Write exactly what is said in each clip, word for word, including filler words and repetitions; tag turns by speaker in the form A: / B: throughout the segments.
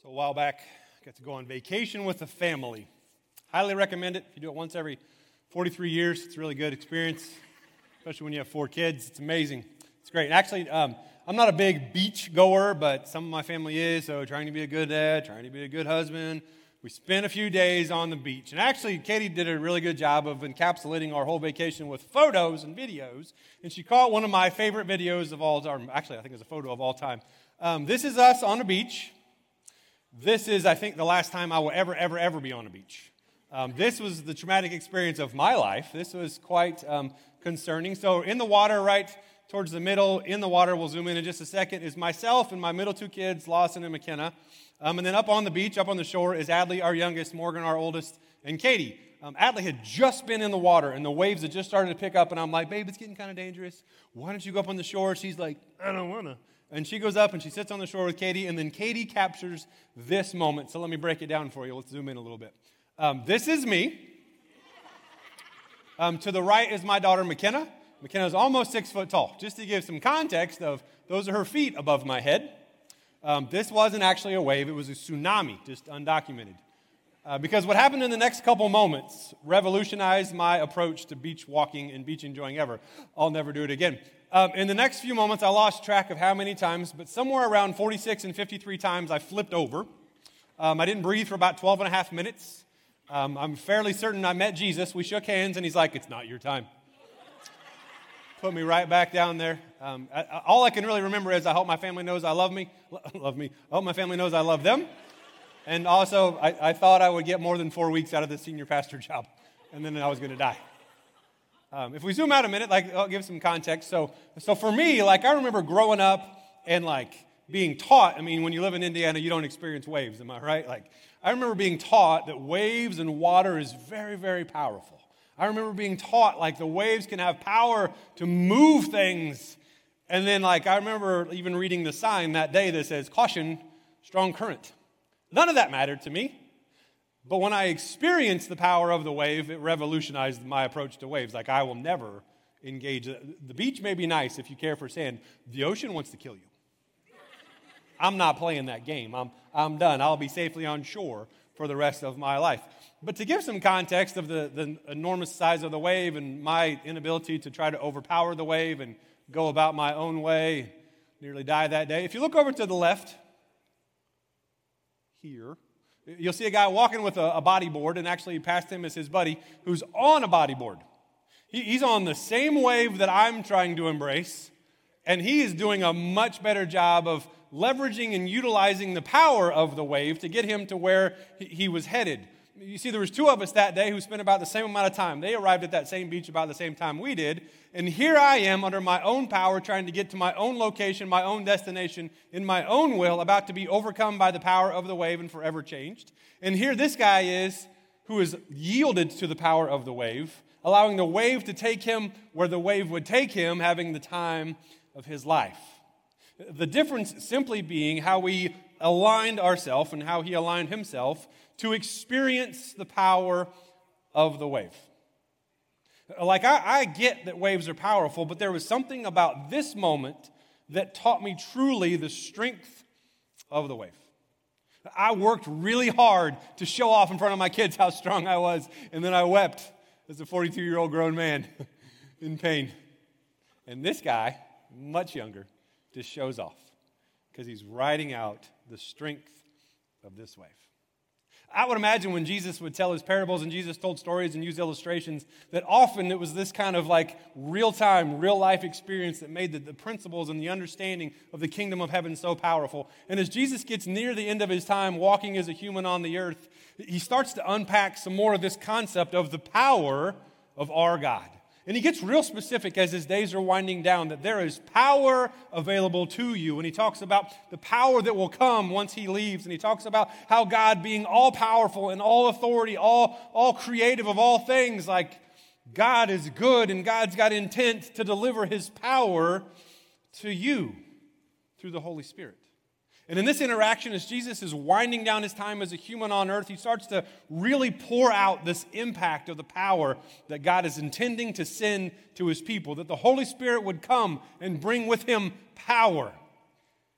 A: So a while back, I got to go on vacation with the family. Highly recommend it. If you do it once every forty-three years, it's a really good experience, especially when you have four kids. It's amazing. It's great. And actually, um, I'm not a big beach goer, but some of my family is, so trying to be a good dad, trying to be a good husband. We spent a few days on the beach. And actually, Katie did a really good job of encapsulating our whole vacation with photos and videos. And she caught one of my favorite videos of all time. Actually, I think it's a photo of all time. Um, this is us on the beach. This is, I think, the last time I will ever, ever, ever be on a beach. Um, this was the traumatic experience of my life. This was quite um, concerning. So in the water, right towards the middle, in the water, we'll zoom in in just a second, is myself and my middle two kids, Lawson and McKenna. Um, and then up on the beach, up on the shore, is Adley, our youngest, Morgan, our oldest, and Katie. Um, Adley had just been in the water, and the waves had just started to pick up, and I'm like, babe, it's getting kind of dangerous. Why don't you go up on the shore? She's like, I don't want to. And she goes up, and she sits on the shore with Katie, and then Katie captures this moment. So let me break it down for you. Let's zoom in a little bit. Um, this is me. Um, to the right is my daughter, McKenna. McKenna is almost six foot tall. Just to give some context of, those are her feet above my head. Um, this wasn't actually a wave. It was a tsunami, just undocumented. Uh, because what happened in the next couple moments revolutionized my approach to beach walking and beach enjoying ever. I'll never do it again. Um, in the next few moments, I lost track of how many times, but somewhere around forty-six and fifty-three times I flipped over. Um, I didn't breathe for about twelve and a half minutes. Um, I'm fairly certain I met Jesus. We shook hands, and he's like, it's not your time. Put me right back down there. Um, I, I, all I can really remember is I hope my family knows I love me. love me. I hope my family knows I love them. And also, I, I thought I would get more than four weeks out of the senior pastor job, and then I was going to die. Um, if we zoom out a minute, like I'll give some context. So, so for me, like I remember growing up and like being taught. I mean, when you live in Indiana, you don't experience waves. Am I right? Like I remember being taught that waves and water is very, very powerful. I remember being taught like the waves can have power to move things. And then like I remember even reading the sign that day that says, caution, strong current. None of that mattered to me. But when I experienced the power of the wave, it revolutionized my approach to waves. Like I will never engage. The beach may be nice if you care for sand. The ocean wants to kill you. I'm not playing that game. I'm, I'm done. I'll be safely on shore for the rest of my life. But to give some context of the, the enormous size of the wave and my inability to try to overpower the wave and go about my own way, nearly die that day. If you look over to the left, here, you'll see a guy walking with a, a bodyboard, and actually past him is his buddy who's on a bodyboard. He, he's on the same wave that I'm trying to embrace, and he is doing a much better job of leveraging and utilizing the power of the wave to get him to where he, he was headed. You see, there was two of us that day who spent about the same amount of time. They arrived at that same beach about the same time we did. And here I am under my own power trying to get to my own location, my own destination, in my own will, about to be overcome by the power of the wave and forever changed. And here this guy is who is yielded to the power of the wave, allowing the wave to take him where the wave would take him, having the time of his life. The difference simply being how we aligned ourselves and how he aligned himself to experience the power of the wave. Like, I, I get that waves are powerful, but there was something about this moment that taught me truly the strength of the wave. I worked really hard to show off in front of my kids how strong I was, and then I wept as a forty-two-year-old grown man in pain. And this guy, much younger, just shows off because he's riding out the strength of this wave. I would imagine when Jesus would tell his parables and Jesus told stories and used illustrations, that often it was this kind of like real-time, real-life experience that made the, the principles and the understanding of the kingdom of heaven so powerful. And as Jesus gets near the end of his time walking as a human on the earth, he starts to unpack some more of this concept of the power of our God. And he gets real specific as his days are winding down that there is power available to you. And he talks about the power that will come once he leaves. And he talks about how God being all-powerful and all authority, all, all creative of all things, like God is good and God's got intent to deliver his power to you through the Holy Spirit. And in this interaction, as Jesus is winding down his time as a human on earth, he starts to really pour out this impact of the power that God is intending to send to his people, that the Holy Spirit would come and bring with him power.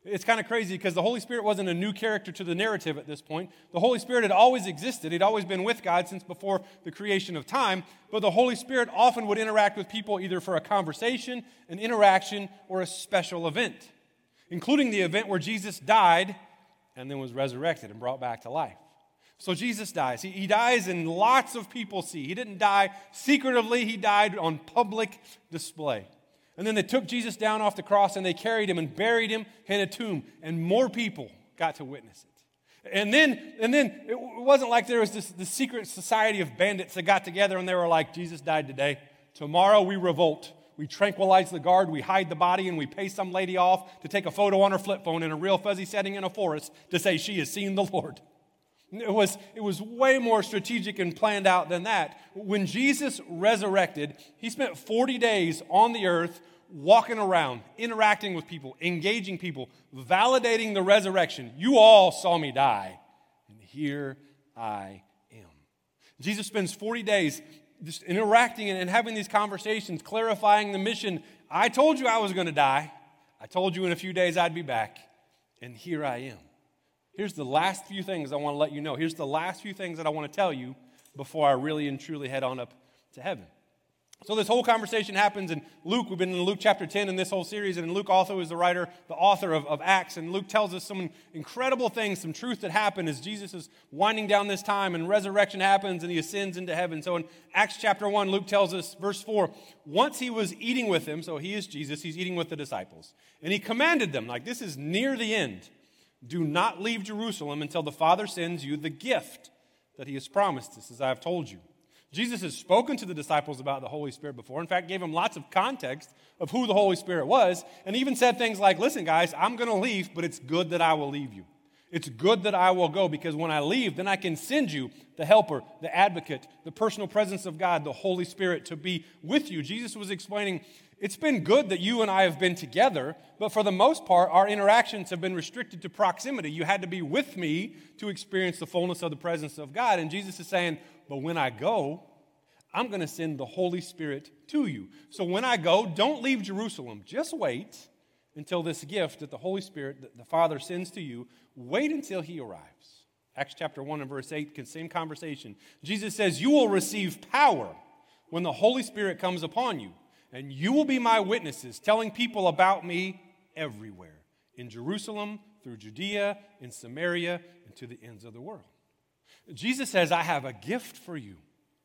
A: It's kind of crazy because the Holy Spirit wasn't a new character to the narrative at this point. The Holy Spirit had always existed. He'd always been with God since before the creation of time. But the Holy Spirit often would interact with people either for a conversation, an interaction, or a special event, including the event where Jesus died and then was resurrected and brought back to life. So Jesus dies. He, he dies and lots of people see. He didn't die secretively. He died on public display. And then they took Jesus down off the cross and they carried him and buried him in a tomb. And more people got to witness it. And then, and then it wasn't like there was this, this secret society of bandits that got together and they were like, Jesus died today. Tomorrow we revolt. We tranquilize the guard, we hide the body, and we pay some lady off to take a photo on her flip phone in a real fuzzy setting in a forest to say she has seen the Lord. It was, it was way more strategic and planned out than that. When Jesus resurrected, he spent forty days on the earth walking around, interacting with people, engaging people, validating the resurrection. You all saw me die, and here I am. Jesus spends forty days just interacting and having these conversations, clarifying the mission. I told you I was going to die. I told you in a few days I'd be back, and here I am. Here's the last few things I want to let you know. Here's the last few things that I want to tell you before I really and truly head on up to heaven. So this whole conversation happens in Luke. We've been in Luke chapter ten in this whole series, and Luke also is the writer, the author of, of Acts, and Luke tells us some incredible things, some truth that happened as Jesus is winding down this time, and resurrection happens, and he ascends into heaven. So in Acts chapter one, Luke tells us, verse four, once he was eating with them, so he is Jesus, he's eating with the disciples, and he commanded them, like this is near the end, do not leave Jerusalem until the Father sends you the gift that he has promised us, as I have told you. Jesus has spoken to the disciples about the Holy Spirit before. In fact, gave them lots of context of who the Holy Spirit was, and even said things like, listen, guys, I'm going to leave, but it's good that I will leave you. It's good that I will go, because when I leave, then I can send you the helper, the advocate, the personal presence of God, the Holy Spirit to be with you. Jesus was explaining, it's been good that you and I have been together, but for the most part, our interactions have been restricted to proximity. You had to be with me to experience the fullness of the presence of God. And Jesus is saying, but when I go, I'm going to send the Holy Spirit to you. So when I go, don't leave Jerusalem. Just wait until this gift that the Holy Spirit, that the Father sends to you, wait until he arrives. Acts chapter one and verse eight, same conversation. Jesus says, you will receive power when the Holy Spirit comes upon you, and you will be my witnesses, telling people about me everywhere, in Jerusalem, through Judea, in Samaria, and to the ends of the world. Jesus says, I have a gift for you,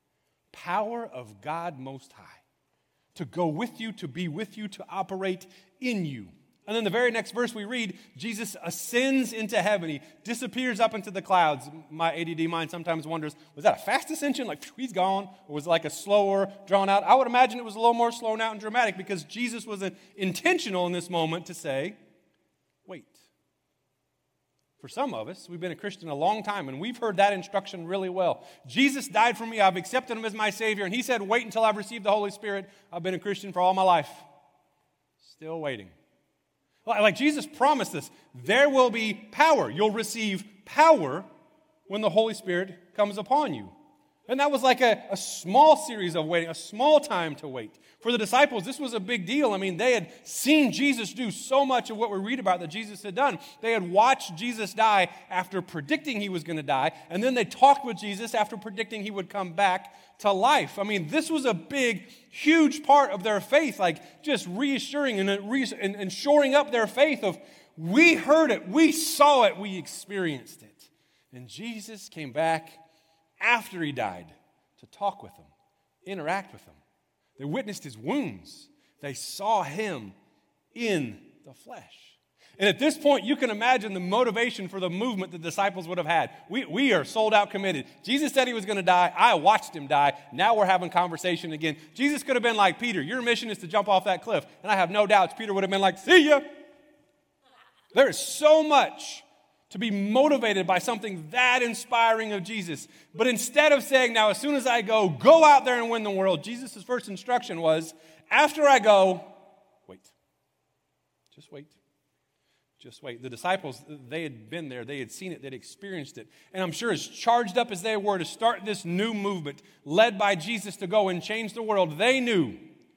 A: power of God Most High, to go with you, to be with you, to operate in you. And then the very next verse we read, Jesus ascends into heaven. He disappears up into the clouds. My A D D mind sometimes wonders, was that a fast ascension? Like, phew, he's gone? Or was it like a slower, drawn out? I would imagine it was a little more slow out and dramatic, because Jesus was intentional in this moment to say, wait. For some of us, we've been a Christian a long time, and we've heard that instruction really well. Jesus died for me. I've accepted him as my Savior, and he said, wait until I've received the Holy Spirit. I've been a Christian for all my life. Still waiting. Like Jesus promised us, there will be power. You'll receive power when the Holy Spirit comes upon you. And that was like a, a small series of waiting, a small time to wait. For the disciples, this was a big deal. I mean, they had seen Jesus do so much of what we read about that Jesus had done. They had watched Jesus die after predicting he was going to die, and then they talked with Jesus after predicting he would come back to life. I mean, this was a big, huge part of their faith, like just reassuring and, and, and shoring up their faith of, we heard it, we saw it, we experienced it. And Jesus came back after he died to talk with them, interact with them. They witnessed his wounds. They saw him in the flesh. And at this point, you can imagine the motivation for the movement the disciples would have had. We, we are sold out committed. Jesus said he was going to die. I watched him die. Now we're having conversation again. Jesus could have been like, Peter, your mission is to jump off that cliff. And I have no doubts Peter would have been like, see ya. There is so much to be motivated by something that inspiring of Jesus. But instead of saying, now as soon as I go, go out there and win the world, Jesus' first instruction was, after I go, wait. Just wait. Just wait. The disciples, they had been there. They had seen it. They'd experienced it. And I'm sure as charged up as they were to start this new movement led by Jesus to go and change the world, they knew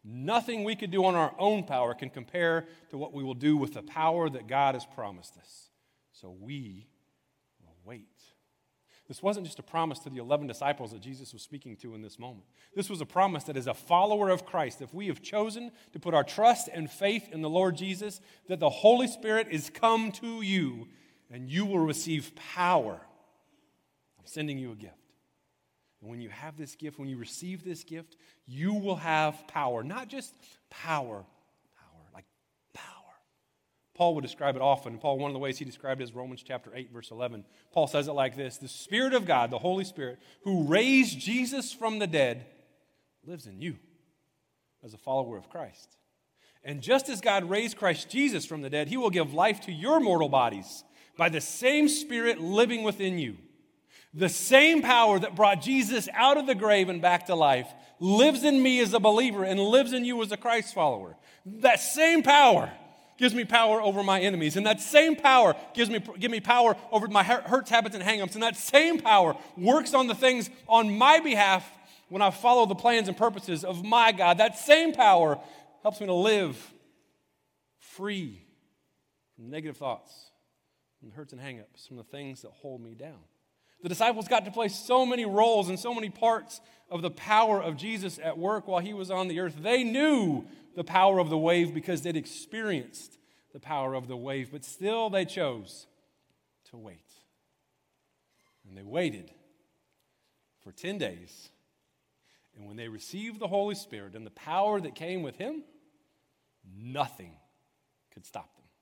A: Nothing we could do on our own power can compare to what we will do with the power that God has promised us. So we will wait. This wasn't just a promise to the eleven disciples that Jesus was speaking to in this moment. This was a promise that as a follower of Christ, if we have chosen to put our trust and faith in the Lord Jesus, that the Holy Spirit is come to you and you will receive power. I'm sending you a gift. And when you have this gift, when you receive this gift, you will have power. Not just power, power, like power. Paul would describe it often. Paul, one of the ways he described it is Romans chapter eight, verse eleven. Paul says it like this: the Spirit of God, the Holy Spirit, who raised Jesus from the dead, lives in you as a follower of Christ. And just as God raised Christ Jesus from the dead, he will give life to your mortal bodies by the same Spirit living within you. The same power that brought Jesus out of the grave and back to life lives in me as a believer and lives in you as a Christ follower. That same power gives me power over my enemies. And that same power gives me, give me power over my hurts, habits, and hang-ups. And that same power works on the things on my behalf when I follow the plans and purposes of my God. That same power helps me to live free from negative thoughts, from the hurts and hang-ups, from the things that hold me down. The disciples got to play so many roles and so many parts of the power of Jesus at work while he was on the earth. They knew the power of the wave because they'd experienced the power of the wave, but still they chose to wait. And they waited for ten days. And when they received the Holy Spirit and the power that came with him, nothing could stop them.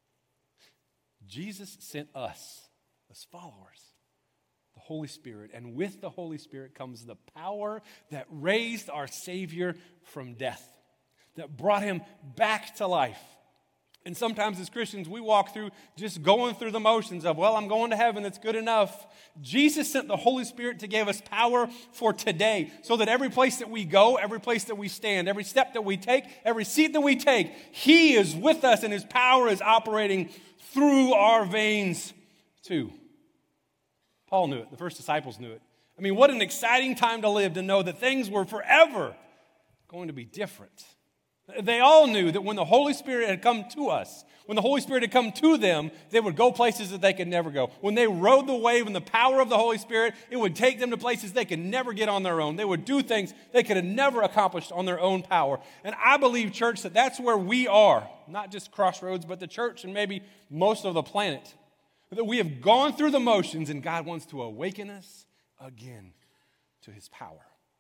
A: Jesus sent us as followers the Holy Spirit, and with the Holy Spirit comes the power that raised our Savior from death, that brought him back to life. And sometimes as Christians, we walk through just going through the motions of, well, I'm going to heaven, that's good enough. Jesus sent the Holy Spirit to give us power for today, so that every place that we go, every place that we stand, every step that we take, every seat that we take, he is with us and his power is operating through our veins too. Paul knew it. The first disciples knew it. I mean, what an exciting time to live, to know that things were forever going to be different. They all knew that when the Holy Spirit had come to us, when the Holy Spirit had come to them, they would go places that they could never go. When they rode the wave in the power of the Holy Spirit, it would take them to places they could never get on their own. They would do things they could have never accomplished on their own power. And I believe, church, that that's where we are, not just Crossroads, but the church and maybe most of the planet. That we have gone through the motions and God wants to awaken us again to his power.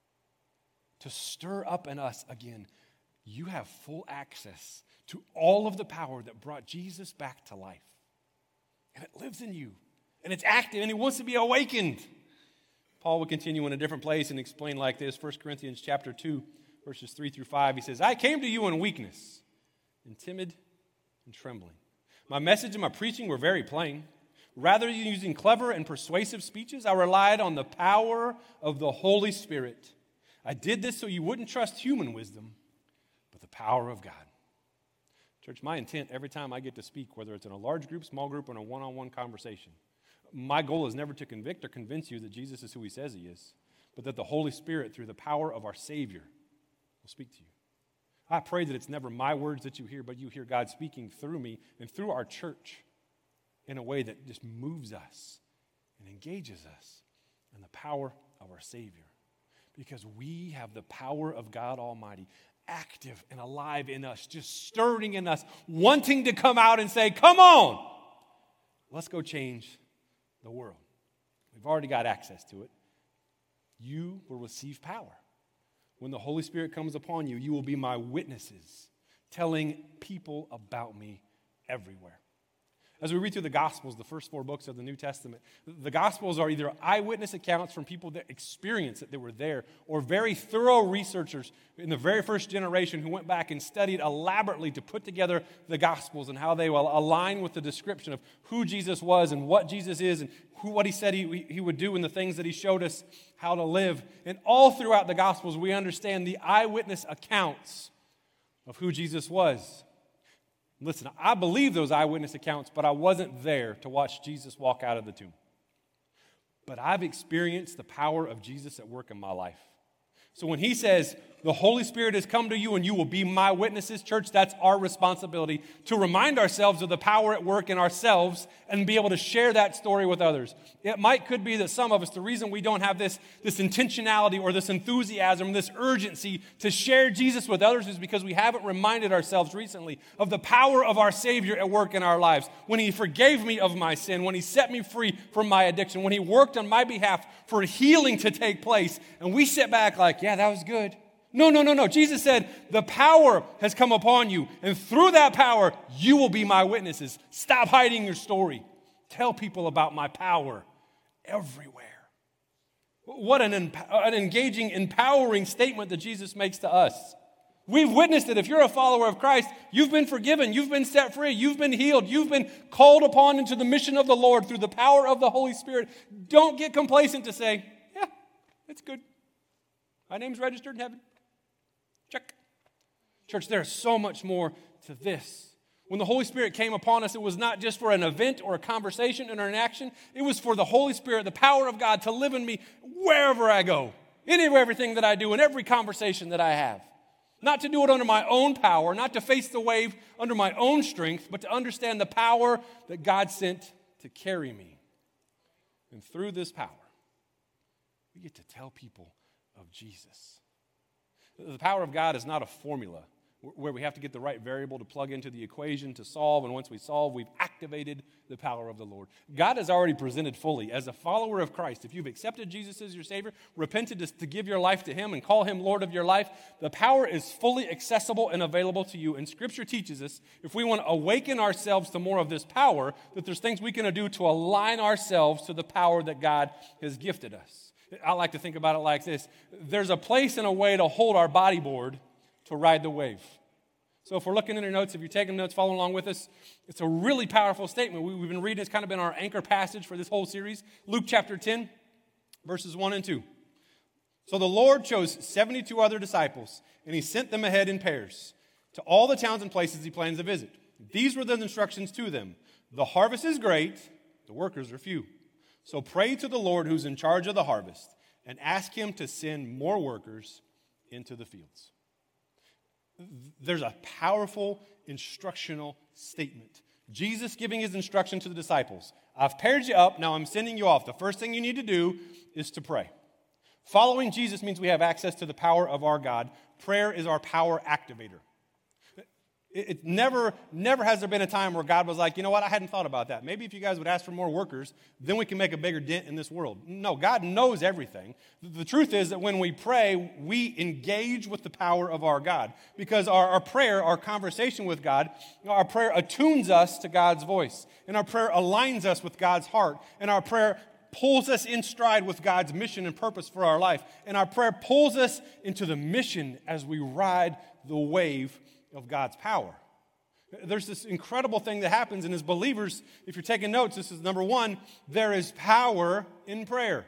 A: To stir up in us again. You have full access to all of the power that brought Jesus back to life. And it lives in you. And it's active and it wants to be awakened. Paul will continue in a different place and explain like this. First Corinthians chapter two, verses three through five. He says, I came to you in weakness, in timid and trembling. My message and my preaching were very plain. Rather than using clever and persuasive speeches, I relied on the power of the Holy Spirit. I did this so you wouldn't trust human wisdom, but the power of God. Church, my intent every time I get to speak, whether it's in a large group, small group, or in a one-on-one conversation, my goal is never to convict or convince you that Jesus is who he says he is, but that the Holy Spirit, through the power of our Savior, will speak to you. I pray that it's never my words that you hear, but you hear God speaking through me and through our church in a way that just moves us and engages us in the power of our Savior. Because we have the power of God Almighty active and alive in us, just stirring in us, wanting to come out and say, come on, let's go change the world. We've already got access to it. You will receive power. When the Holy Spirit comes upon you, you will be my witnesses, telling people about me everywhere. As we read through the Gospels, the first four books of the New Testament, the Gospels are either eyewitness accounts from people that experienced it, that were there, or very thorough researchers in the very first generation who went back and studied elaborately to put together the Gospels and how they will align with the description of who Jesus was and what Jesus is and who, what he said he, he would do and the things that he showed us how to live. And all throughout the Gospels, we understand the eyewitness accounts of who Jesus was. Listen, I believe those eyewitness accounts, but I wasn't there to watch Jesus walk out of the tomb. But I've experienced the power of Jesus at work in my life. So when he says, the Holy Spirit has come to you and you will be my witnesses, church, that's our responsibility to remind ourselves of the power at work in ourselves and be able to share that story with others. It might could be that some of us, the reason we don't have this, this intentionality or this enthusiasm, this urgency to share Jesus with others is because we haven't reminded ourselves recently of the power of our Savior at work in our lives. When he forgave me of my sin, when he set me free from my addiction, when he worked on my behalf for healing to take place, and we sit back like, yeah, that was good. No, no, no, no. Jesus said, the power has come upon you, and through that power, you will be my witnesses. Stop hiding your story. Tell people about my power everywhere. What an, an engaging, empowering statement that Jesus makes to us. We've witnessed it. If you're a follower of Christ, you've been forgiven, you've been set free, you've been healed, you've been called upon into the mission of the Lord through the power of the Holy Spirit. Don't get complacent to say, yeah, it's good. My name's registered in heaven. Check. Church, there's so much more to this. When the Holy Spirit came upon us, it was not just for an event or a conversation or an action. It was for the Holy Spirit, the power of God, to live in me wherever I go, in everything that I do, in every conversation that I have. Not to do it under my own power, not to face the wave under my own strength, but to understand the power that God sent to carry me. And through this power, we get to tell people of Jesus. The power of God is not a formula where we have to get the right variable to plug into the equation to solve, and once we solve, we've activated the power of the Lord. God has already presented fully. As a follower of Christ, if you've accepted Jesus as your Savior, repented to give your life to Him and call Him Lord of your life, the power is fully accessible and available to you. And Scripture teaches us, if we want to awaken ourselves to more of this power, that there's things we can do to align ourselves to the power that God has gifted us. I like to think about it like this. There's a place and a way to hold our bodyboard to ride the wave. So if we're looking in your notes, if you're taking notes, following along with us, it's a really powerful statement. We, we've been reading, it's kind of been our anchor passage for this whole series. Luke chapter ten, verses one and two. So the Lord chose seventy-two other disciples, and he sent them ahead in pairs to all the towns and places he plans to visit. These were the instructions to them. The harvest is great, the workers are few. So pray to the Lord who's in charge of the harvest and ask him to send more workers into the fields. There's a powerful instructional statement. Jesus giving his instruction to the disciples. I've paired you up, now I'm sending you off. The first thing you need to do is to pray. Following Jesus means we have access to the power of our God. Prayer is our power activator. It, it never, never has there been a time where God was like, you know what, I hadn't thought about that. Maybe if you guys would ask for more workers, then we can make a bigger dent in this world. No, God knows everything. The, the truth is that when we pray, we engage with the power of our God. Because our, our prayer, our conversation with God, our prayer attunes us to God's voice. And our prayer aligns us with God's heart. And our prayer pulls us in stride with God's mission and purpose for our life. And our prayer pulls us into the mission as we ride the wave of God's power. There's this incredible thing that happens, and as believers, if you're taking notes, this is number one, there is power in prayer.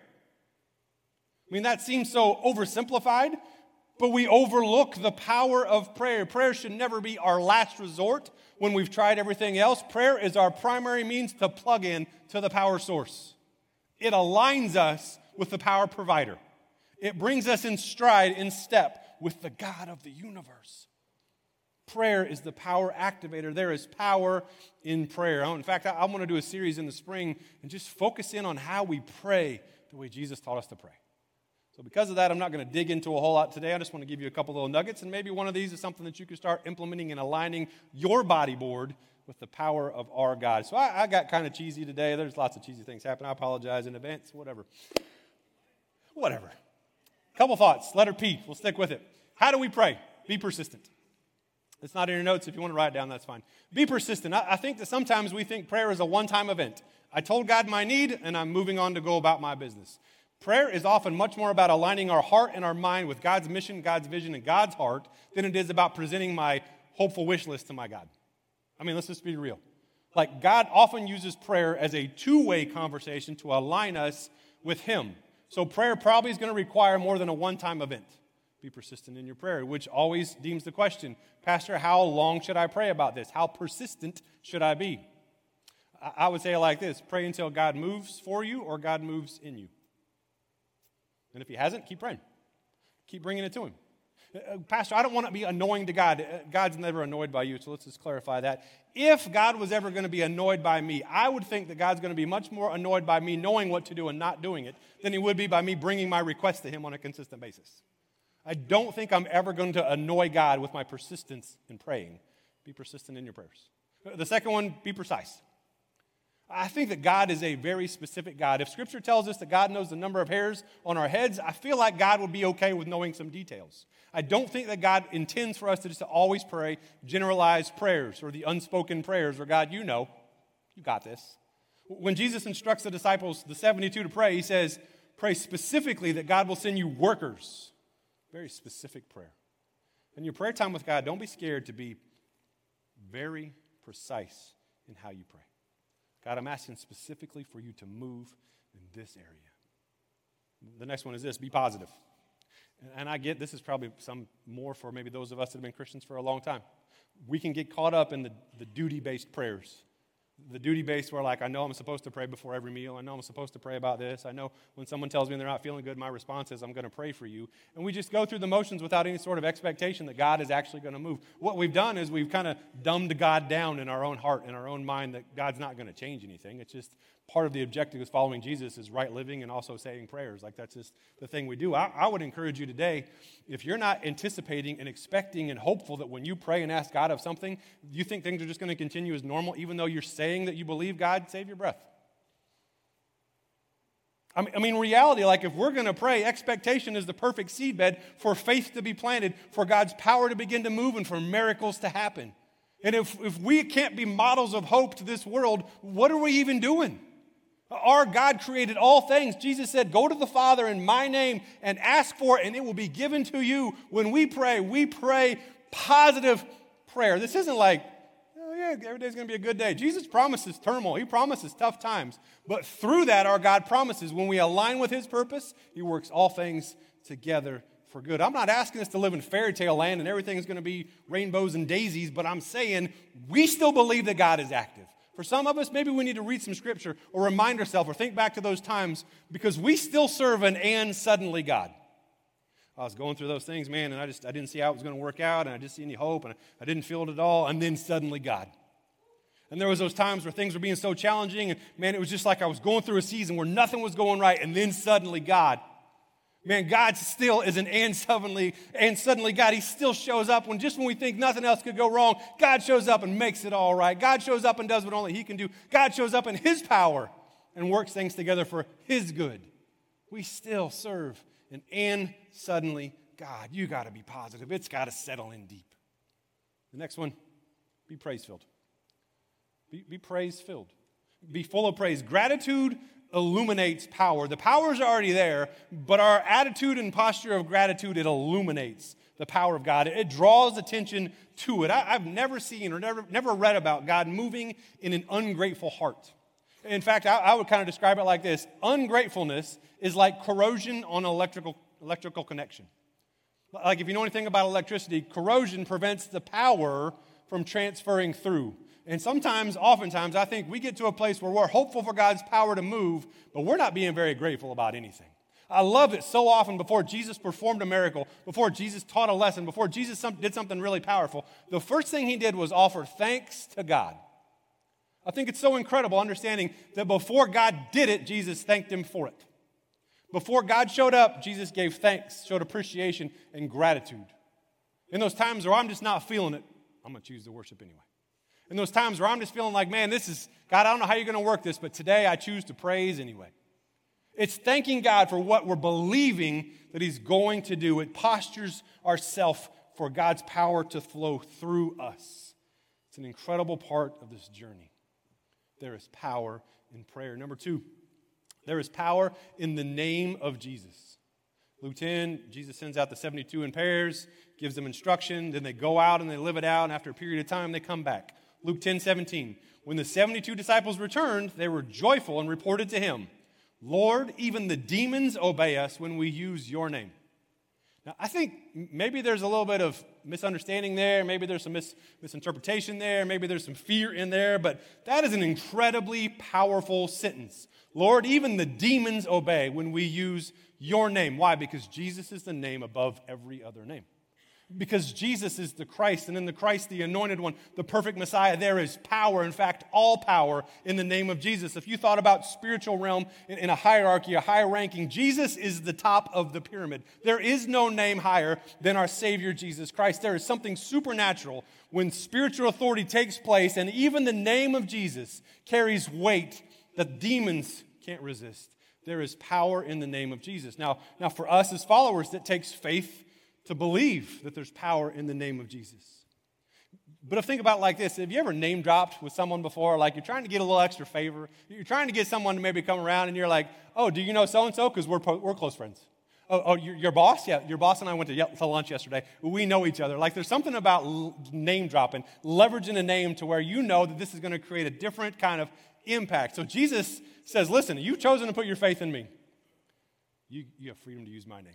A: I mean, that seems so oversimplified, but we overlook the power of prayer. Prayer should never be our last resort when we've tried everything else. Prayer is our primary means to plug in to the power source. It aligns us with the power provider. It brings us in stride, in step with the God of the universe. Prayer is the power activator. There is power in prayer. In fact, I want to do a series in the spring and just focus in on how we pray the way Jesus taught us to pray. So because of that, I'm not going to dig into a whole lot today. I just want to give you a couple little nuggets, and maybe one of these is something that you can start implementing and aligning your bodyboard with the power of our God. So I, I got kind of cheesy today. There's lots of cheesy things happening. I apologize in advance. Whatever. Whatever. Couple thoughts. Letter P. We'll stick with it. How do we pray? Be persistent. It's not in your notes. If you want to write it down, that's fine. Be persistent. I, I think that sometimes we think prayer is a one-time event. I told God my need, and I'm moving on to go about my business. Prayer is often much more about aligning our heart and our mind with God's mission, God's vision, and God's heart than it is about presenting my hopeful wish list to my God. I mean, let's just be real. Like, God often uses prayer as a two-way conversation to align us with Him. So prayer probably is going to require more than a one-time event. Be persistent in your prayer, which always deems the question, Pastor, how long should I pray about this? How persistent should I be? I would say it like this, pray until God moves for you or God moves in you. And if He hasn't, keep praying. Keep bringing it to him. Uh, Pastor, I don't want to be annoying to God. Uh, God's never annoyed by you, so let's just clarify that. If God was ever going to be annoyed by me, I would think that God's going to be much more annoyed by me knowing what to do and not doing it than he would be by me bringing my request to him on a consistent basis. I don't think I'm ever going to annoy God with my persistence in praying. Be persistent in your prayers. The second one, be precise. I think that God is a very specific God. If Scripture tells us that God knows the number of hairs on our heads, I feel like God would be okay with knowing some details. I don't think that God intends for us to just always pray generalized prayers or the unspoken prayers where, God, you know, you got this. When Jesus instructs the disciples, the seventy-two, to pray, he says, pray specifically that God will send you workers. Very specific prayer. In your prayer time with God, don't be scared to be very precise in how you pray. God, I'm asking specifically for you to move in this area. The next one is this, be positive. And I get this is probably some more for maybe those of us that have been Christians for a long time. We can get caught up in the, the duty-based prayers. The duty-based where, like, I know I'm supposed to pray before every meal. I know I'm supposed to pray about this. I know when someone tells me they're not feeling good, my response is, I'm going to pray for you. And we just go through the motions without any sort of expectation that God is actually going to move. What we've done is we've kind of dumbed God down in our own heart, in our own mind, that God's not going to change anything. It's just part of the objective of following Jesus is right living and also saying prayers. Like, that's just the thing we do. I, I would encourage you today, if you're not anticipating and expecting and hopeful that when you pray and ask God of something, you think things are just going to continue as normal, even though you're saying that you believe God, save your breath. I mean, I mean reality, like if we're going to pray, expectation is the perfect seedbed for faith to be planted, for God's power to begin to move, and for miracles to happen. And if, if we can't be models of hope to this world, what are we even doing? Our God created all things. Jesus said, go to the Father in my name and ask for it, and it will be given to you. When we pray, we pray positive prayer. This isn't like, oh yeah, every day's going to be a good day. Jesus promises turmoil. He promises tough times. But through that, our God promises when we align with his purpose, he works all things together for good. I'm not asking us to live in fairy tale land and everything is going to be rainbows and daisies, but I'm saying we still believe that God is active. For some of us, maybe we need to read some scripture or remind ourselves or think back to those times because we still serve an and suddenly God. I was going through those things, man, and I just I didn't see how it was going to work out, and I didn't see any hope, and I didn't feel it at all, and then suddenly God. And there was those times where things were being so challenging, and man, it was just like I was going through a season where nothing was going right, and then suddenly God. Man, God still is an and suddenly, and suddenly God, he still shows up when just when we think nothing else could go wrong, God shows up and makes it all right. God shows up and does what only he can do. God shows up in his power and works things together for his good. We still serve an and suddenly God. You got to be positive. It's got to settle in deep. The next one, be praise-filled. Be, be praise-filled. Be full of praise. Gratitude illuminates power. The power is already there, but our attitude and posture of gratitude, it illuminates the power of God. It draws attention to it. I, I've never seen or never, never read about God moving in an ungrateful heart. In fact, I, I would kind of describe it like this. Ungratefulness is like corrosion on an electrical, electrical connection. Like if you know anything about electricity, corrosion prevents the power from transferring through. And sometimes, oftentimes, I think we get to a place where we're hopeful for God's power to move, but we're not being very grateful about anything. I love it so often before Jesus performed a miracle, before Jesus taught a lesson, before Jesus did something really powerful, the first thing he did was offer thanks to God. I think it's so incredible understanding that before God did it, Jesus thanked him for it. Before God showed up, Jesus gave thanks, showed appreciation and gratitude. In those times where I'm just not feeling it, I'm going to choose to worship anyway. In those times where I'm just feeling like, man, this is, God, I don't know how you're going to work this, but today I choose to praise anyway. It's thanking God for what we're believing that he's going to do. It postures ourselves for God's power to flow through us. It's an incredible part of this journey. There is power in prayer. Number two, there is power in the name of Jesus. Luke ten, Jesus sends out the seventy-two in pairs, gives them instruction, then they go out and they live it out, and after a period of time, they come back. Luke ten seventeen, when the seventy-two disciples returned, they were joyful and reported to him, Lord, even the demons obey us when we use your name. Now, I think maybe there's a little bit of misunderstanding there. Maybe there's some mis- misinterpretation there. Maybe there's some fear in there. But that is an incredibly powerful sentence. Lord, even the demons obey when we use your name. Why? Because Jesus is the name above every other name. Because Jesus is the Christ, and in the Christ, the anointed one, the perfect Messiah, there is power, in fact, all power in the name of Jesus. If you thought about spiritual realm in, in a hierarchy, a higher ranking, Jesus is the top of the pyramid. There is no name higher than our Savior, Jesus Christ. There is something supernatural when spiritual authority takes place, and even the name of Jesus carries weight that demons can't resist. There is power in the name of Jesus. Now, now for us as followers, it takes faith to believe that there's power in the name of Jesus. But if think about it like this, have you ever name dropped with someone before? Like you're trying to get a little extra favor. You're trying to get someone to maybe come around and you're like, oh, do you know so-and-so? Because we're, we're close friends. Oh, oh your, your boss? Yeah, your boss and I went to, to lunch yesterday. We know each other. Like there's something about l- name dropping, leveraging a name to where you know that this is going to create a different kind of impact. So Jesus says, listen, you've chosen to put your faith in me. You, you have freedom to use my name.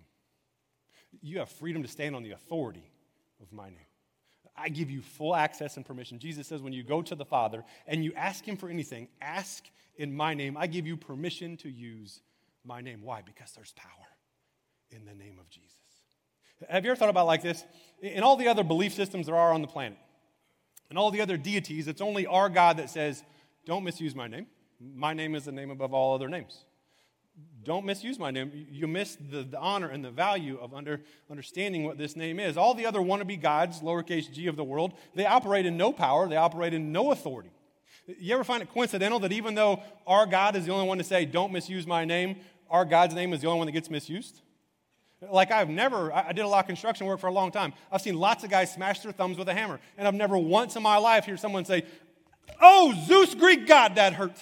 A: You have freedom to stand on the authority of my name. I give you full access and permission. Jesus says when you go to the Father and you ask him for anything, ask in my name. I give you permission to use my name. Why? Because there's power in the name of Jesus. Have you ever thought about it like this? In all the other belief systems there are on the planet, and all the other deities, it's only our God that says, don't misuse my name. My name is the name above all other names. Don't misuse my name. You miss the, the honor and the value of under, understanding what this name is. All the other wannabe gods, lowercase g of the world, they operate in no power. They operate in no authority. You ever find it coincidental that even though our God is the only one to say, don't misuse my name, our God's name is the only one that gets misused? Like I've never, I did a lot of construction work for a long time. I've seen lots of guys smash their thumbs with a hammer. And I've never once in my life heard someone say, oh, Zeus, Greek god, that hurt.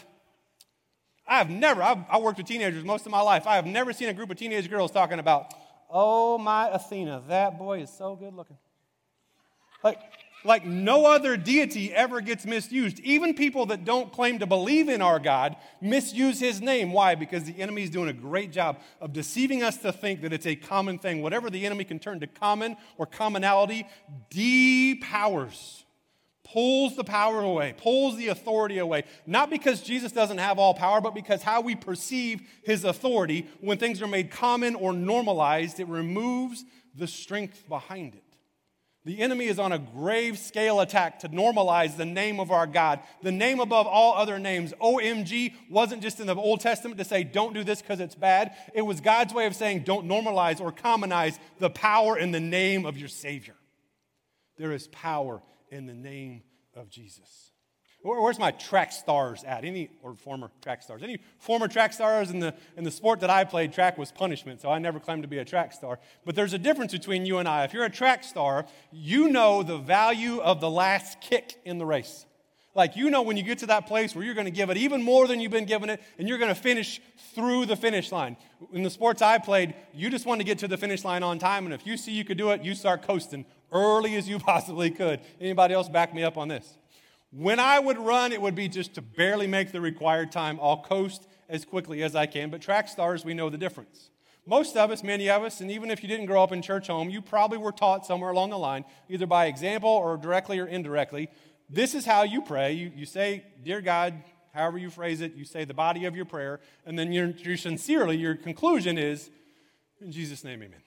A: I have never, I've, I worked with teenagers most of my life. I have never seen a group of teenage girls talking about, oh, my Athena, that boy is so good looking. Like, like no other deity ever gets misused. Even people that don't claim to believe in our God misuse his name. Why? Because the enemy is doing a great job of deceiving us to think that it's a common thing. Whatever the enemy can turn to common or commonality, depowers. Pulls the power away, pulls the authority away. Not because Jesus doesn't have all power, but because how we perceive his authority, when things are made common or normalized, it removes the strength behind it. The enemy is on a grave scale attack to normalize the name of our God, the name above all other names. O M G wasn't just in the Old Testament to say, don't do this because it's bad. It was God's way of saying, don't normalize or commonize the power in the name of your Savior. There is power in the name of Jesus. Where's my track stars at? Any, or former track stars? Any former track stars in the, in the sport that I played, track was punishment, so I never claimed to be a track star. But there's a difference between you and I. If you're a track star, you know the value of the last kick in the race. Like, you know when you get to that place where you're going to give it even more than you've been giving it, and you're going to finish through the finish line. In the sports I played, you just want to get to the finish line on time, and if you see you could do it, you start coasting early as you possibly could. Anybody else back me up on this? When I would run, it would be just to barely make the required time. I'll coast as quickly as I can, but track stars, we know the difference. Most of us, many of us, and even if you didn't grow up in church home, you probably were taught somewhere along the line, either by example or directly or indirectly, this is how you pray. You, you say, dear God, however you phrase it, you say the body of your prayer, and then you're, you're sincerely, your conclusion is, in Jesus' name, amen.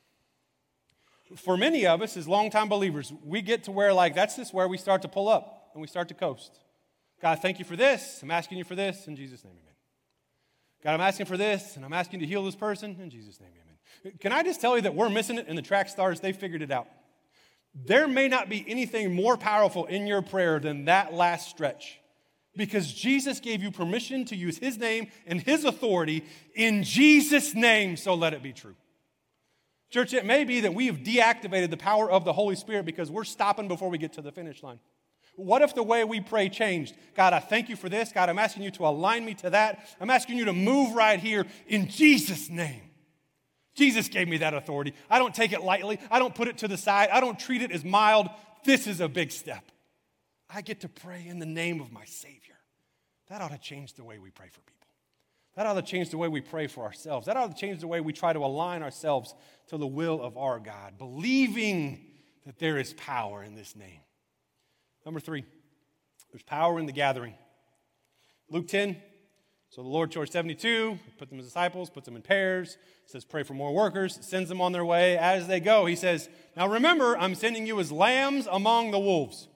A: For many of us as longtime believers, we get to where like that's just where we start to pull up and we start to coast. God, thank you for this. I'm asking you for this. In Jesus' name, amen. God, I'm asking for this, and I'm asking you to heal this person. In Jesus' name, amen. Can I just tell you that we're missing it, and the track stars, they figured it out. There may not be anything more powerful in your prayer than that last stretch, because Jesus gave you permission to use his name and his authority in Jesus' name, so let it be true. Church, it may be that we have deactivated the power of the Holy Spirit because we're stopping before we get to the finish line. What if the way we pray changed? God, I thank you for this. God, I'm asking you to align me to that. I'm asking you to move right here in Jesus' name. Jesus gave me that authority. I don't take it lightly. I don't put it to the side. I don't treat it as mild. This is a big step. I get to pray in the name of my Savior. That ought to change the way we pray for people. That ought to change the way we pray for ourselves. That ought to change the way we try to align ourselves to the will of our God, believing that there is power in this name. Number three, there's power in the gathering. Luke ten, so the Lord chose seventy-two, put them as disciples, puts them in pairs, says pray for more workers, sends them on their way. As they go, he says, now remember, I'm sending you as lambs among the wolves.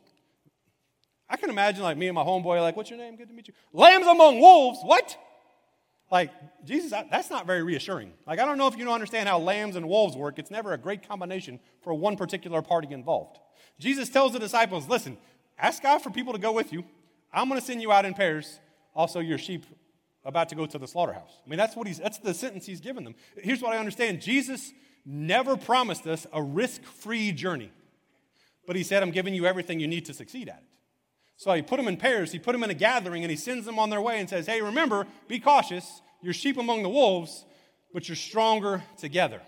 A: I can imagine like me and my homeboy, like, what's your name? Good to meet you. Lambs among wolves? What? Like, Jesus, that's not very reassuring. Like, I don't know if you don't understand how lambs and wolves work. It's never a great combination for one particular party involved. Jesus tells the disciples, listen, ask God for people to go with you. I'm going to send you out in pairs. Also, your sheep about to go to the slaughterhouse. I mean, that's what he's, that's the sentence he's given them. Here's what I understand. Jesus never promised us a risk-free journey. But he said, I'm giving you everything you need to succeed at it. So he put them in pairs, he put them in a gathering, and he sends them on their way and says, hey, remember, be cautious. You're sheep among the wolves, but you're stronger together.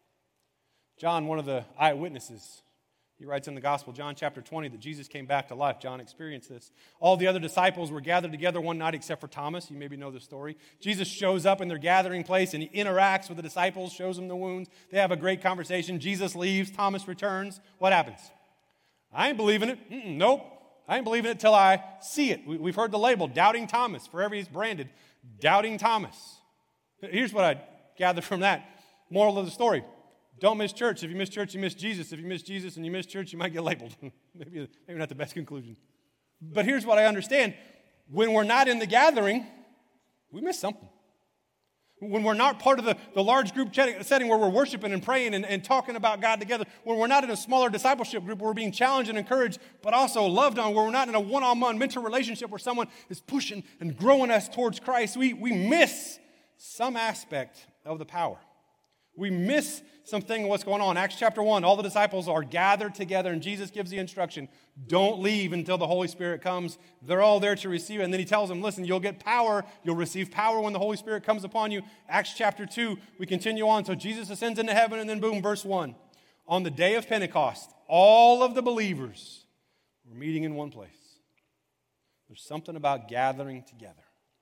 A: John, one of the eyewitnesses, he writes in the gospel, John chapter twenty, that Jesus came back to life. John experienced this. All the other disciples were gathered together one night except for Thomas. You maybe know the story. Jesus shows up in their gathering place, and he interacts with the disciples, shows them the wounds. They have a great conversation. Jesus leaves. Thomas returns. What happens? I ain't believing it. Mm-mm, nope. I ain't believing it till I see it. We've heard the label, Doubting Thomas. Forever he's branded, Doubting Thomas. Here's what I gather from that. Moral of the story. Don't miss church. If you miss church, you miss Jesus. If you miss Jesus and you miss church, you might get labeled. maybe, maybe not the best conclusion. But here's what I understand. When we're not in the gathering, we miss something. When we're not part of the, the large group setting where we're worshiping and praying and, and talking about God together, when we're not in a smaller discipleship group where we're being challenged and encouraged, but also loved on, where we're not in a one-on-one mentor relationship where someone is pushing and growing us towards Christ, we, we miss some aspect of the power. We miss something of what's going on. Acts chapter one, all the disciples are gathered together, and Jesus gives the instruction, don't leave until the Holy Spirit comes. They're all there to receive it. And then he tells them, listen, you'll get power. You'll receive power when the Holy Spirit comes upon you. Acts chapter two, we continue on. So Jesus ascends into heaven, and then boom, verse one. On the day of Pentecost, all of the believers were meeting in one place. There's something about gathering together.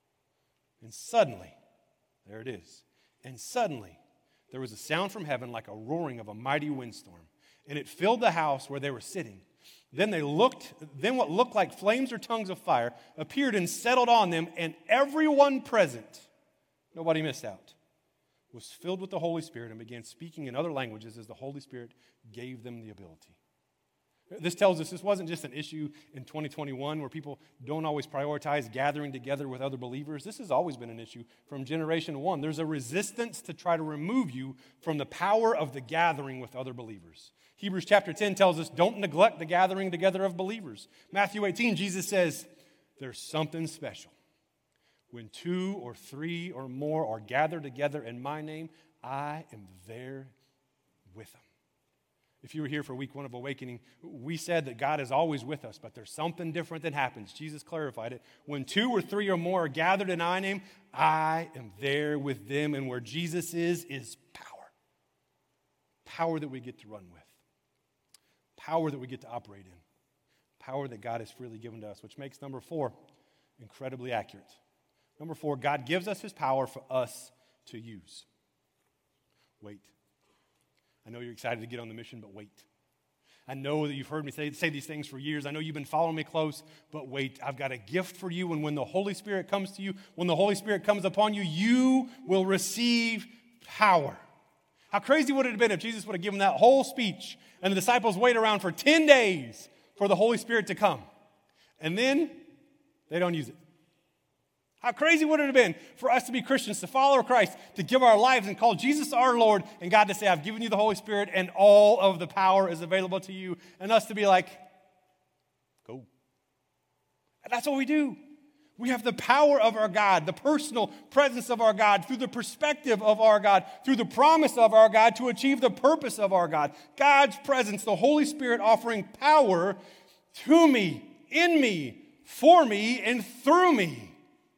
A: And suddenly, there it is. And suddenly, there was a sound from heaven like a roaring of a mighty windstorm, and it filled the house where they were sitting. Then they looked, then what looked like flames or tongues of fire appeared and settled on them, and everyone present, nobody missed out, was filled with the Holy Spirit and began speaking in other languages as the Holy Spirit gave them the ability. This tells us this wasn't just an issue in twenty twenty-one where people don't always prioritize gathering together with other believers. This has always been an issue from generation one. There's a resistance to try to remove you from the power of the gathering with other believers. Hebrews chapter ten tells us, don't neglect the gathering together of believers. Matthew eighteen, Jesus says, there's something special. When two or three or more are gathered together in my name, I am there with them. If you were here for week one of Awakening, we said that God is always with us, but there's something different that happens. Jesus clarified it. When two or three or more are gathered in my name, I am there with them. And where Jesus is, is power. Power that we get to run with. Power that we get to operate in. Power that God has freely given to us, which makes number four incredibly accurate. Number four, God gives us his power for us to use. Wait. I know you're excited to get on the mission, but wait. I know that you've heard me say, say these things for years. I know you've been following me close, but wait. I've got a gift for you, and when the Holy Spirit comes to you, when the Holy Spirit comes upon you, you will receive power. How crazy would it have been if Jesus would have given that whole speech and the disciples wait around for ten days for the Holy Spirit to come, and then they don't use it? How crazy would it have been for us to be Christians, to follow Christ, to give our lives and call Jesus our Lord, and God to say, I've given you the Holy Spirit and all of the power is available to you, and us to be like, go. And that's what we do. We have the power of our God, the personal presence of our God, through the perspective of our God, through the promise of our God to achieve the purpose of our God. God's presence, the Holy Spirit offering power to me, in me, for me, and through me.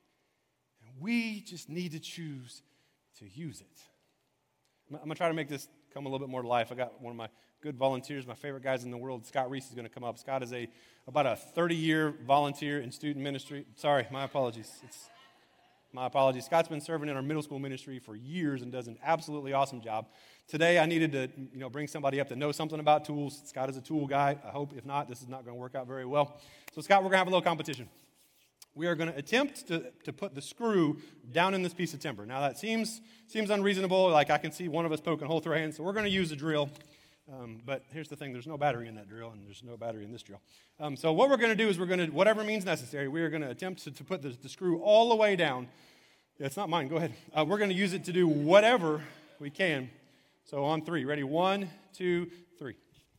A: We just need to choose to use it. I'm going to try to make this come a little bit more to life. I got one of my good volunteers, my favorite guys in the world, Scott Reese, is going to come up. Scott is a about a thirty-year volunteer in student ministry. Sorry, my apologies. It's My apologies. Scott's been serving in our middle school ministry for years and does an absolutely awesome job. Today, I needed to, you know, bring somebody up that knows something about tools. Scott is a tool guy. I hope, if not, this is not going to work out very well. So, Scott, we're going to have a little competition. We are going to attempt to, to put the screw down in this piece of timber. Now, that seems seems unreasonable. Like, I can see one of us poking a hole through our hand, so we're going to use a drill. Um, but here's the thing. There's no battery in that drill, and there's no battery in this drill. Um, so what we're going to do is we're going to, whatever means necessary, we are going to attempt to, to put the, the screw all the way down. Yeah, it's not mine. Go ahead. Uh, we're going to use it to do whatever we can. So on three. Ready? One, two, three.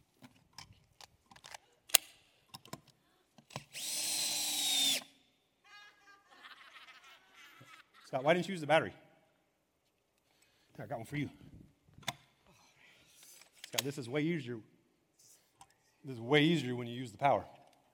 A: Scott, why didn't you use the battery? Here, I got one for you. Scott, this is way easier. This is way easier when you use the power.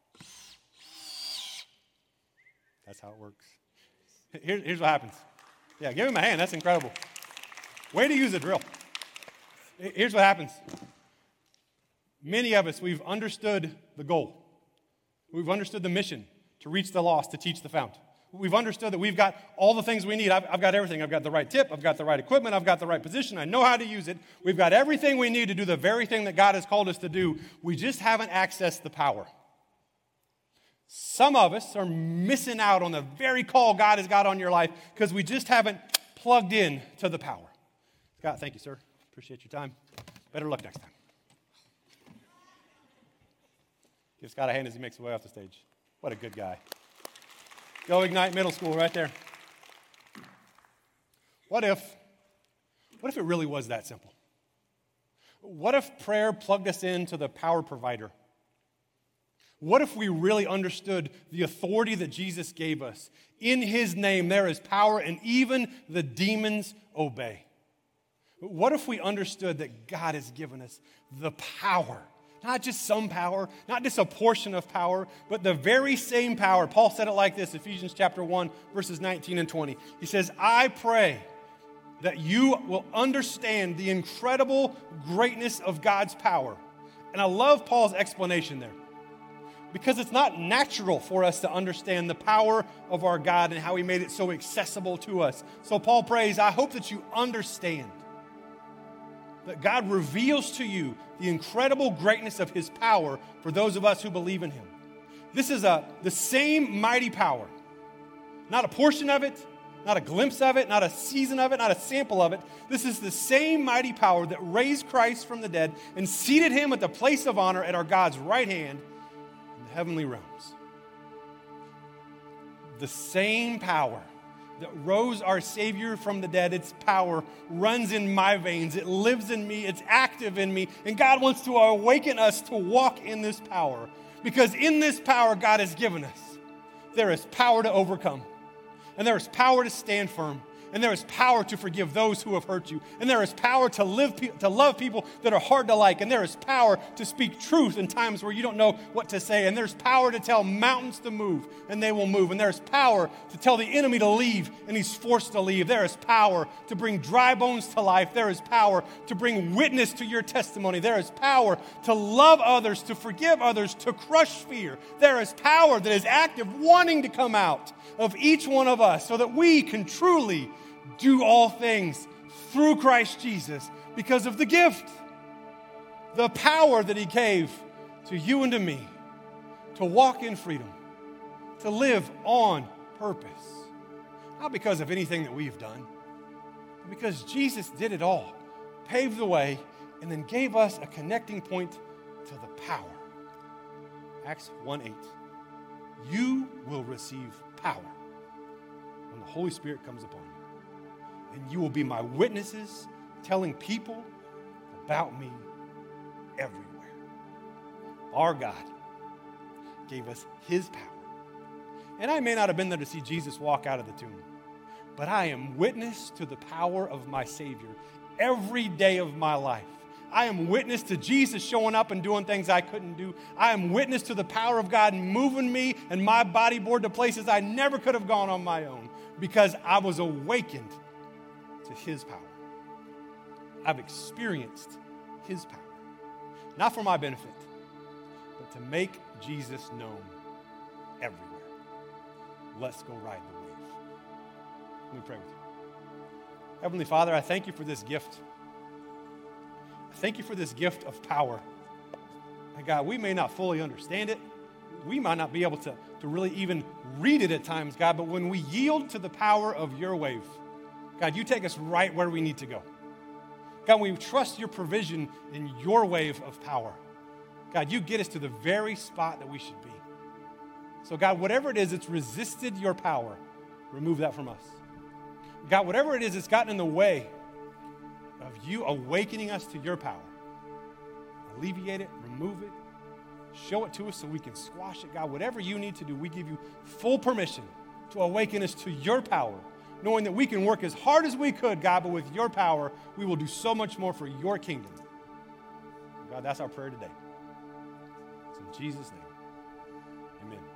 A: That's how it works. Here, here's what happens. Yeah, give him a hand. That's incredible. Way to use a drill. Here's what happens. Many of us, we've understood the goal. We've understood the mission to reach the lost, to teach the found. We've understood that we've got all the things we need. I've, I've got everything. I've got the right tip. I've got the right equipment. I've got the right position. I know how to use it. We've got everything we need to do the very thing that God has called us to do. We just haven't accessed the power. Some of us are missing out on the very call God has got on your life because we just haven't plugged in to the power. Scott, thank you, sir. Appreciate your time. Better luck next time. Give Scott a hand as he makes his way off the stage. What a good guy. Go Ignite Middle School right there. What if, what if it really was that simple? What if prayer plugged us into the power provider? What if we really understood the authority that Jesus gave us? In his name there is power, and even the demons obey. What if we understood that God has given us the power? Not just some power, not just a portion of power, but the very same power. Paul said it like this, Ephesians chapter one, verses nineteen and twenty. He says, I pray that you will understand the incredible greatness of God's power. And I love Paul's explanation there, because it's not natural for us to understand the power of our God and how he made it so accessible to us. So Paul prays, I hope that you understand that God reveals to you the incredible greatness of his power for those of us who believe in him. This is a, the same mighty power. Not a portion of it, not a glimpse of it, not a season of it, not a sample of it. This is the same mighty power that raised Christ from the dead and seated him at the place of honor at our God's right hand in the heavenly realms. The same power that rose our Savior from the dead, its power runs in my veins. It lives in me. It's active in me. And God wants to awaken us to walk in this power. Because in this power God has given us, there is power to overcome. And there is power to stand firm. And there is power to forgive those who have hurt you. And there is power to live, to love people that are hard to like. And there is power to speak truth in times where you don't know what to say. And there's power to tell mountains to move, and they will move. And there's power to tell the enemy to leave, and he's forced to leave. There is power to bring dry bones to life. There is power to bring witness to your testimony. There is power to love others, to forgive others, to crush fear. There is power that is active, wanting to come out of each one of us so that we can truly do all things through Christ Jesus because of the gift, the power that he gave to you and to me to walk in freedom, to live on purpose. Not because of anything that we've done, but because Jesus did it all, paved the way, and then gave us a connecting point to the power. Acts one eight. You will receive power when the Holy Spirit comes upon you. And you will be my witnesses, telling people about me everywhere. Our God gave us his power. And I may not have been there to see Jesus walk out of the tomb, but I am witness to the power of my Savior every day of my life. I am witness to Jesus showing up and doing things I couldn't do. I am witness to the power of God moving me and my bodyboard to places I never could have gone on my own because I was awakened to his power. I've experienced his power. Not for my benefit, but to make Jesus known everywhere. Let's go ride the wave. Let me pray with you. Heavenly Father, I thank you for this gift. I thank you for this gift of power. And God, we may not fully understand it. We might not be able to, to really even read it at times, God, but when we yield to the power of your wave, God, you take us right where we need to go. God, we trust your provision in your wave of power. God, you get us to the very spot that we should be. So God, whatever it is that's resisted your power, remove that from us. God, whatever it is that's gotten in the way of you awakening us to your power, alleviate it, remove it, show it to us so we can squash it. God, whatever you need to do, we give you full permission to awaken us to your power, knowing that we can work as hard as we could, God, but with your power, we will do so much more for your kingdom. God, that's our prayer today. It's in Jesus' name. Amen.